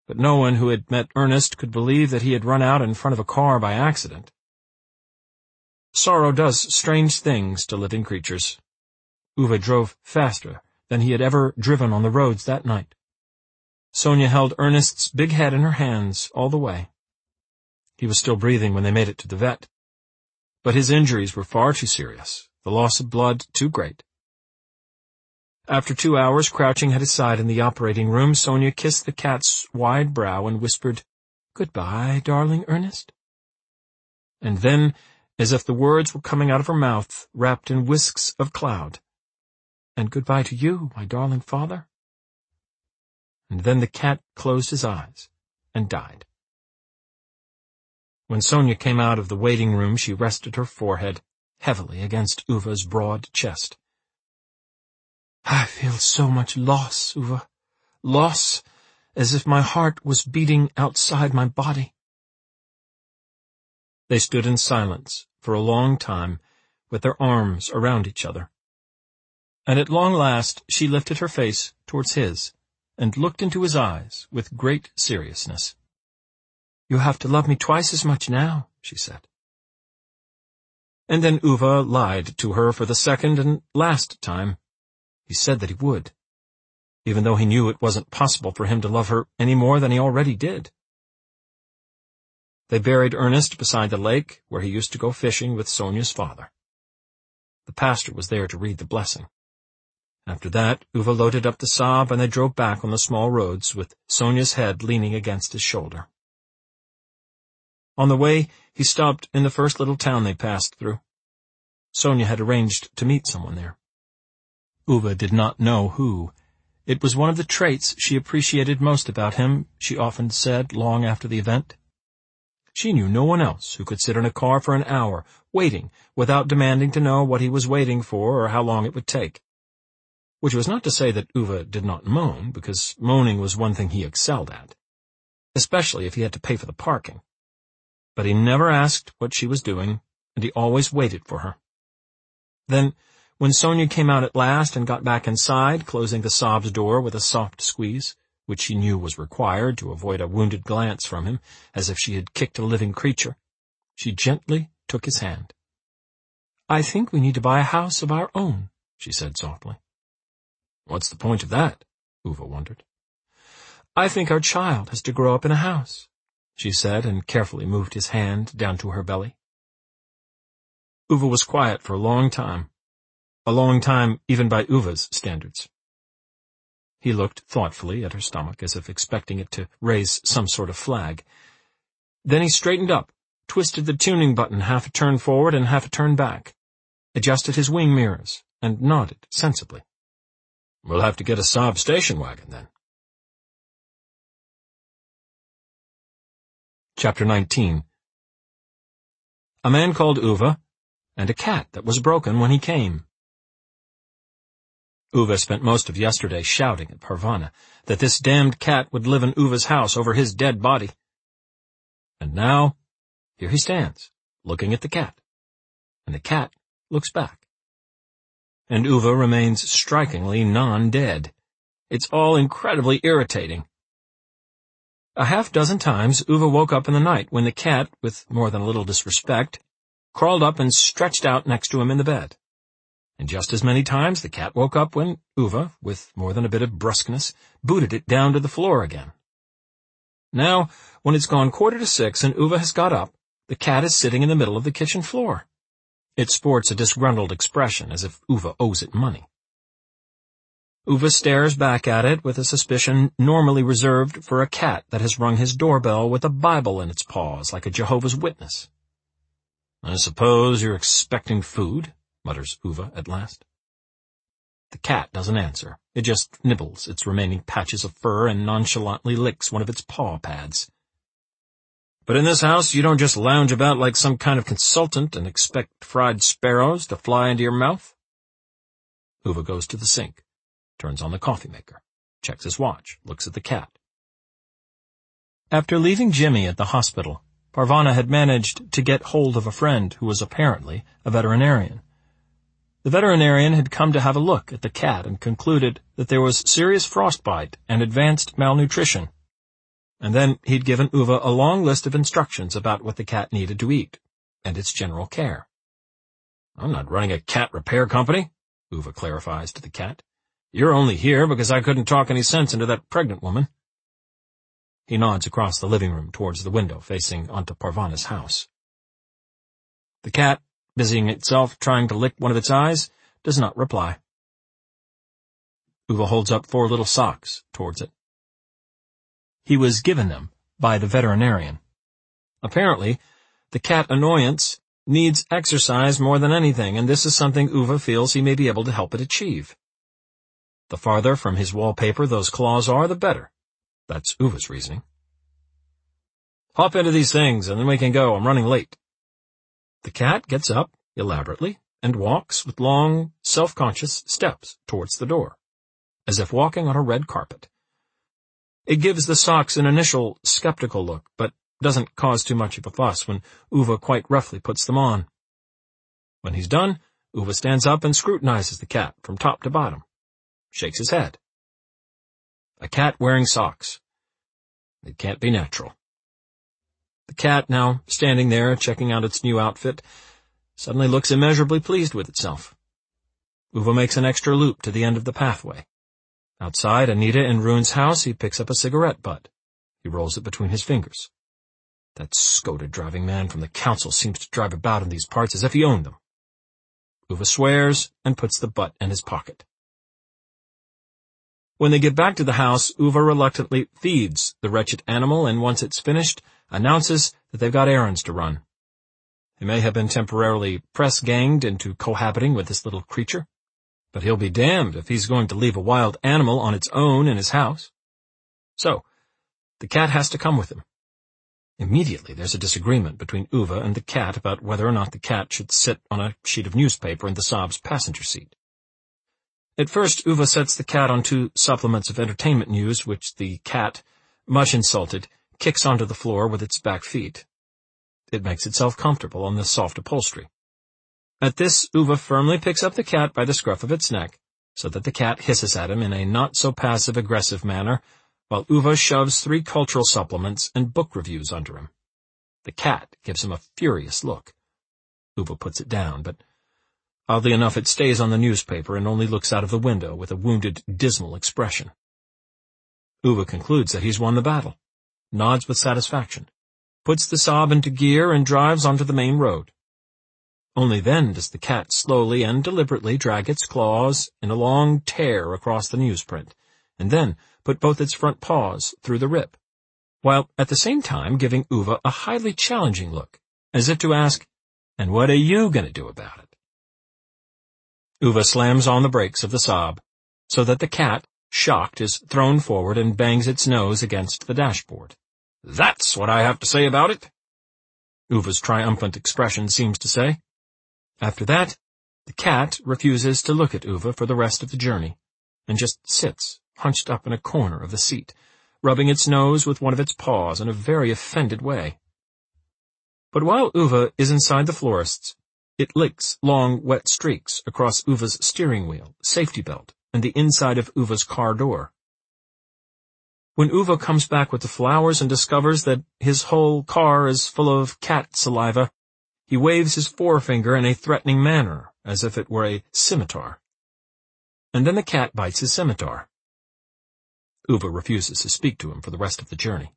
but no one who had met Ernest could believe that he had run out in front of a car by accident. Sorrow does strange things to living creatures. Uwe drove faster than he had ever driven on the roads that night. Sonia held Ernest's big head in her hands all the way. He was still breathing when they made it to the vet, but his injuries were far too serious, the loss of blood too great. After two hours crouching at his side in the operating room, Sonia kissed the cat's wide brow and whispered, "Goodbye, darling Ernest." And then, as if the words were coming out of her mouth, wrapped in whisks of cloud, "And goodbye to you, my darling father." And then the cat closed his eyes and died. When Sonia came out of the waiting room, she rested her forehead heavily against Uwe's broad chest. "I feel so much loss, Uwe. Loss, as if my heart was beating outside my body." They stood in silence for a long time, with their arms around each other. And at long last she lifted her face towards his, and looked into his eyes with great seriousness. "You have to love me twice as much now," she said. And then Uwe lied to her for the second and last time. He said that he would, even though he knew it wasn't possible for him to love her any more than he already did. They buried Ernest beside the lake where he used to go fishing with Sonia's father. The pastor was there to read the blessing. After that, Uwe loaded up the Saab and they drove back on the small roads with Sonia's head leaning against his shoulder. On the way, he stopped in the first little town they passed through. Sonia had arranged to meet someone there. Uwe did not know who. It was one of the traits she appreciated most about him, she often said long after the event. She knew no one else who could sit in a car for an hour, waiting, without demanding to know what he was waiting for or how long it would take. Which was not to say that Uwe did not moan, because moaning was one thing he excelled at, especially if he had to pay for the parking. But he never asked what she was doing, and he always waited for her. Then, when Sonia came out at last and got back inside, closing the Saab's door with a soft squeeze, which she knew was required to avoid a wounded glance from him, as if she had kicked a living creature, she gently took his hand. "I think we need to buy a house of our own," she said softly. "What's the point of that?" Uwe wondered. "I think our child has to grow up in a house," she said, and carefully moved his hand down to her belly. Uwe was quiet for a long time. A long time even by Uwe's standards. He looked thoughtfully at her stomach, as if expecting it to raise some sort of flag. Then he straightened up, twisted the tuning button half a turn forward and half a turn back, adjusted his wing mirrors, and nodded sensibly. "We'll have to get a Saab station wagon, then." Chapter nineteen. A man called Uwe, and a cat that was broken when he came. Uwe spent most of yesterday shouting at Parvana that this damned cat would live in Uwe's house over his dead body. And now, here he stands, looking at the cat, and the cat looks back. And Uwe remains strikingly non-dead. It's all incredibly irritating. A half dozen times Uwe woke up in the night when the cat, with more than a little disrespect, crawled up and stretched out next to him in the bed. And just as many times the cat woke up when Uwe, with more than a bit of brusqueness, booted it down to the floor again. Now, when it's gone quarter to six and Uwe has got up, the cat is sitting in the middle of the kitchen floor. It sports a disgruntled expression, as if Uwe owes it money. Uwe stares back at it with a suspicion normally reserved for a cat that has rung his doorbell with a Bible in its paws like a Jehovah's Witness. "I suppose you're expecting food?" mutters Uwe at last. The cat doesn't answer. It just nibbles its remaining patches of fur and nonchalantly licks one of its paw pads. "But in this house you don't just lounge about like some kind of consultant and expect fried sparrows to fly into your mouth?" Uwe goes to the sink, turns on the coffee maker, checks his watch, looks at the cat. After leaving Jimmy at the hospital, Parvana had managed to get hold of a friend who was apparently a veterinarian. The veterinarian had come to have a look at the cat and concluded that there was serious frostbite and advanced malnutrition, and then he'd given Uwe a long list of instructions about what the cat needed to eat, and its general care. "I'm not running a cat repair company," Uwe clarifies to the cat. "You're only here because I couldn't talk any sense into that pregnant woman." He nods across the living room towards the window facing onto Parvana's house. The cat, busying itself trying to lick one of its eyes, does not reply. Uwe holds up four little socks towards it. He was given them by the veterinarian. Apparently, the cat annoyance needs exercise more than anything, and this is something Uwe feels he may be able to help it achieve. The farther from his wallpaper those claws are, the better. That's Uwe's reasoning. "Hop into these things, and then we can go. I'm running late." The cat gets up, elaborately, and walks with long, self-conscious steps towards the door, as if walking on a red carpet. It gives the socks an initial skeptical look, but doesn't cause too much of a fuss when Uwe quite roughly puts them on. When he's done, Uwe stands up and scrutinizes the cat from top to bottom, shakes his head. A cat wearing socks. It can't be natural. The cat, now standing there checking out its new outfit, suddenly looks immeasurably pleased with itself. Uwe makes an extra loop to the end of the pathway. Outside Anita and Rune's house, he picks up a cigarette butt. He rolls it between his fingers. That Skoda-driving man from the council seems to drive about in these parts as if he owned them. Uwe swears and puts the butt in his pocket. When they get back to the house, Uwe reluctantly feeds the wretched animal, and once it's finished, announces that they've got errands to run. He may have been temporarily press-ganged into cohabiting with this little creature, but he'll be damned if he's going to leave a wild animal on its own in his house. So, the cat has to come with him. Immediately there's a disagreement between Uwe and the cat about whether or not the cat should sit on a sheet of newspaper in the Saab's passenger seat. At first, Uwe sets the cat on two supplements of entertainment news, which the cat, much insulted, kicks onto the floor with its back feet. It makes itself comfortable on the soft upholstery. At this, Uwe firmly picks up the cat by the scruff of its neck, so that the cat hisses at him in a not-so-passive-aggressive manner, while Uwe shoves three cultural supplements and book reviews under him. The cat gives him a furious look. Uwe puts it down, but oddly enough it stays on the newspaper and only looks out of the window with a wounded, dismal expression. Uwe concludes that he's won the battle, nods with satisfaction, puts the Saab into gear and drives onto the main road. Only then does the cat slowly and deliberately drag its claws in a long tear across the newsprint, and then put both its front paws through the rip, while at the same time giving Uwe a highly challenging look, as if to ask, "And what are you going to do about it?" Uwe slams on the brakes of the Saab, so that the cat, shocked, is thrown forward and bangs its nose against the dashboard. "That's what I have to say about it," Uwe's triumphant expression seems to say. After that, the cat refuses to look at Uwe for the rest of the journey, and just sits, hunched up in a corner of the seat, rubbing its nose with one of its paws in a very offended way. But while Uwe is inside the florist's, it licks long, wet streaks across Uwe's steering wheel, safety belt, and the inside of Uwe's car door. When Uwe comes back with the flowers and discovers that his whole car is full of cat saliva, he waves his forefinger in a threatening manner, as if it were a scimitar. And then the cat bites his scimitar. Uwe refuses to speak to him for the rest of the journey.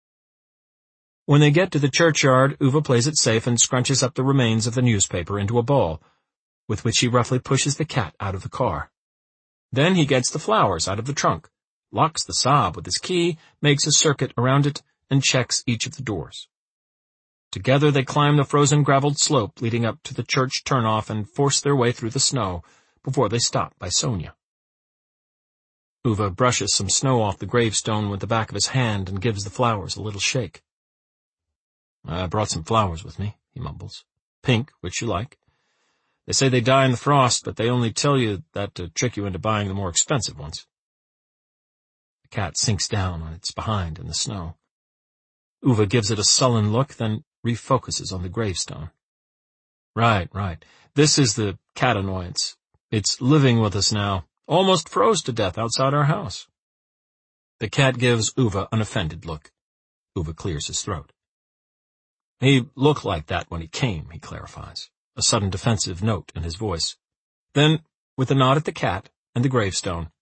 When they get to the churchyard, Uwe plays it safe and scrunches up the remains of the newspaper into a ball, with which he roughly pushes the cat out of the car. Then he gets the flowers out of the trunk, locks the Saab with his key, makes a circuit around it, and checks each of the doors. Together they climb the frozen graveled slope leading up to the church turnoff and force their way through the snow before they stop by Sonia. Uwe brushes some snow off the gravestone with the back of his hand and gives the flowers a little shake. "I brought some flowers with me," he mumbles. "Pink, which you like. They say they die in the frost, but they only tell you that to trick you into buying the more expensive ones." The cat sinks down on its behind in the snow. Uwe gives it a sullen look, then refocuses on the gravestone. Right, right. This is the cat annoyance. It's living with us now. Almost froze to death outside our house." The cat gives Uwe an offended look. Uva clears his throat. He looked like that when he came, he clarifies, a sudden defensive note in his voice. Then, with a nod at the cat and the gravestone,